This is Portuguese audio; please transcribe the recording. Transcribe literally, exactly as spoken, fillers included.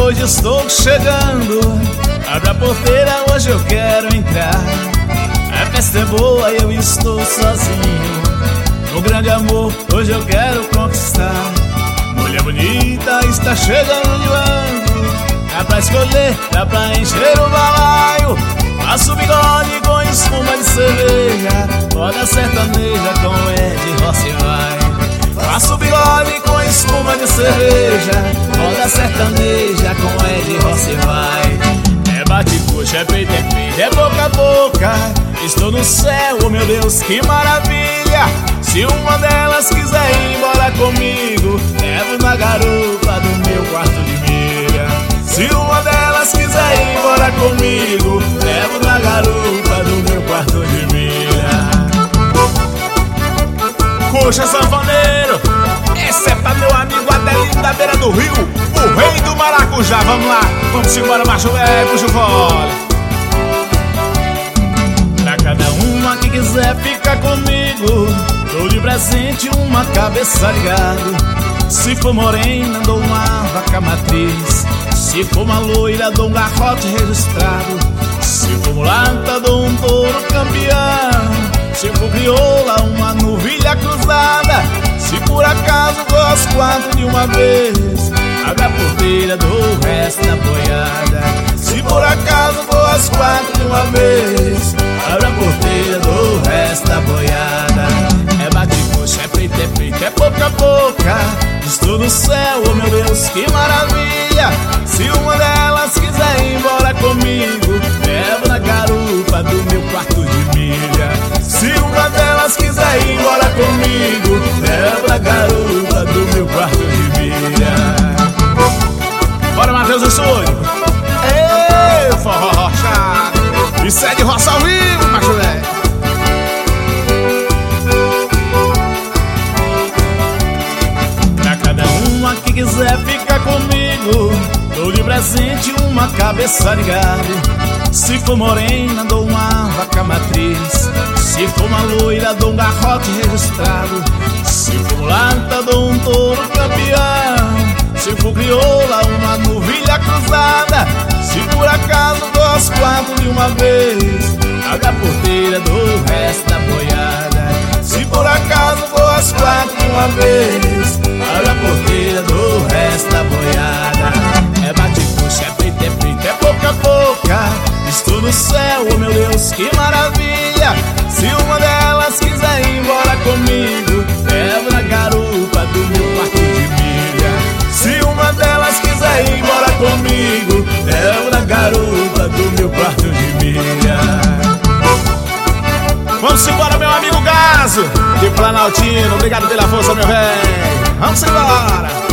hoje estou chegando. Abre a porteira, hoje eu quero entrar. A festa é boa, eu estou sozinho. No grande amor, hoje eu quero conquistar. Mulher bonita está chegando de lado. Dá pra escolher, dá pra encher o balaio. Faço bigode com espuma de cerveja. Roda sertaneja com Ed Rossi vai. Faço bigode com espuma de cerveja. Roda sertaneja com Ed Rossi vai. É bate-coxa, é peito, é peito, é boca a boca. Estou no céu, oh meu Deus, que maravilha. Se uma delas quiser ir embora comigo, levo na garupa do meu quarto de milha. Se uma delas quiser ir embora comigo, levo na garupa do meu quarto de milha. Coxa sanfoneiro, esse é pra meu amigo Adelino da beira do rio, o rei do maracujá. Vamos lá, vamos embora, macho velho, puxa o fole. Pra cada uma que quiser ficar comigo, dou de presente uma cabeça de gado. Se for morena, dou uma vaca matriz. Se for uma loira, dou um garrote registrado. Se for mulata, dou um touro campeão. Se for crioula, uma novilha cruzada. Se por acaso for as quatro de uma vez, abre a porteira, dou o resto da boiada. Se por acaso for as quatro de uma vez, abre a porteira, dou o resto da boiada. É bate-coxa, é peito, é peito, é boca a boca. Estou no céu, oh meu Deus, que maravilha. Se uma delas quiser ir embora comigo, levo na garupa do meu quarto de milha. Se uma delas quiser ir embora comigo, levo na garupa do meu quarto de milha. Bora, Matheus, do sonho. Ei, forró rochado. Isso é de roça ao vivo, macho velho. Que quiser ficar comigo, dou de presente uma cabeça de gado. Se for morena, dou uma vaca matriz. Se for uma loira, dou um garrote registrado. Se for mulata, dou um touro campeão. Se for crioula, uma novilha cruzada. Se por acaso dou as quatro de uma vez, abre a porteira, dou o resto da boiada. Se por acaso dou as quatro de uma vez, abre a porteira, dou o resto da boiada. É bate-coxa, é peito, é peito, é boca a boca. Estou no céu, oh meu Deus, que maravilha. Se uma delas quiser ir embora comigo, levo na garupa do meu quarto de milha. Se uma delas quiser ir embora comigo, levo na garupa do meu quarto de milha. Vamos embora, meu amigo Gaso de Planaltino. Obrigado pela força, meu velho. Vamos embora.